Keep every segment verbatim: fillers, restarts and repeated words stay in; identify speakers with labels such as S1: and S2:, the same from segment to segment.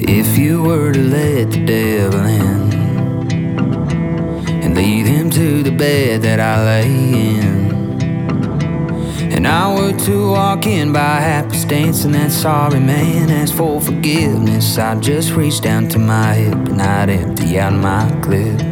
S1: If you were to let the devil in and lead him to the bed that I lay in, and I were to walk in by happenstance and that sorry man asked for forgiveness, I'd just reach down to my hip and I'd empty out my clip.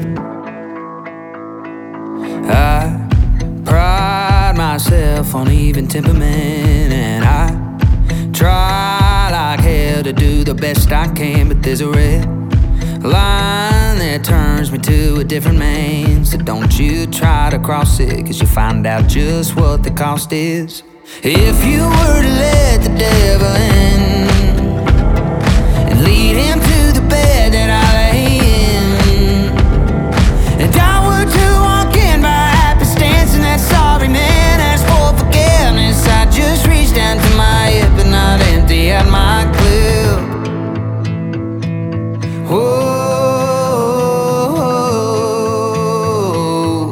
S1: I pride myself on even temperament, and I try like hell to do the best I can, but there's a red line that turns me to a different man. So don't you try to cross it, cause you'll find out just what the cost is. If you were to let the devil in and lead him to the bed that I lay in, and I were to walk in by happenstance and that sorry man asked for forgiveness, I'd just reach down to my hip and I'd empty out my clip. Whoa,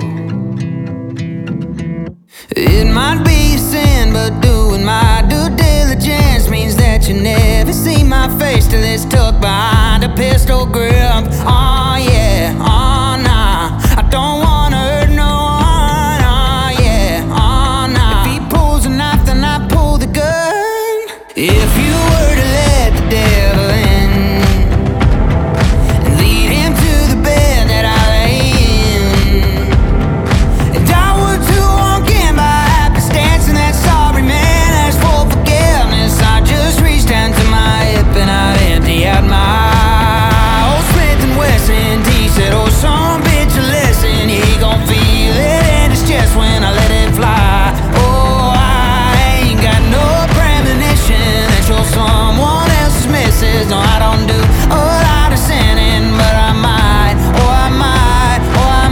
S1: it might be a sin, but doing my due diligence means that you never see my face till it's tucked behind a pistol grip. Oh yeah, oh nah, I don't wanna hurt no one. Oh yeah, oh nah, if he pulls a knife then I pull the gun. If you were to let the devil in and lead him to the bed that I lay in, and I were to walk in by happenstance and that sorry man asked for forgiveness, I'd just reach down to my hip and I'd empty out my old Smith and Wesson. He said, oh son, bitch, listen, he gon' feel it in his chest when I let it fly. Oh, I ain't got no premonition that you're someone else's missus. No, I don't do a lot of sinning, but I might, oh I might, oh I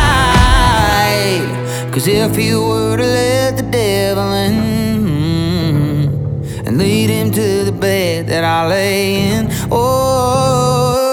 S1: might. Cause if you were to let the devil in and lead him to the bed that I lay in, oh